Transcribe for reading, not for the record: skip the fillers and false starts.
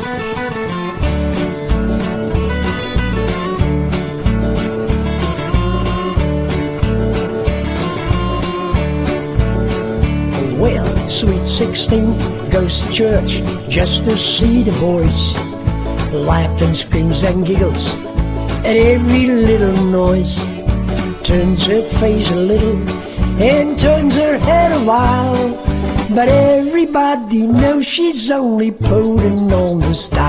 Well, sweet 16 goes to church just to see the boys, laughs and screams and giggles at every little noise, turns her face a little and turns her head a while, but everybody knows she's only putting on the style.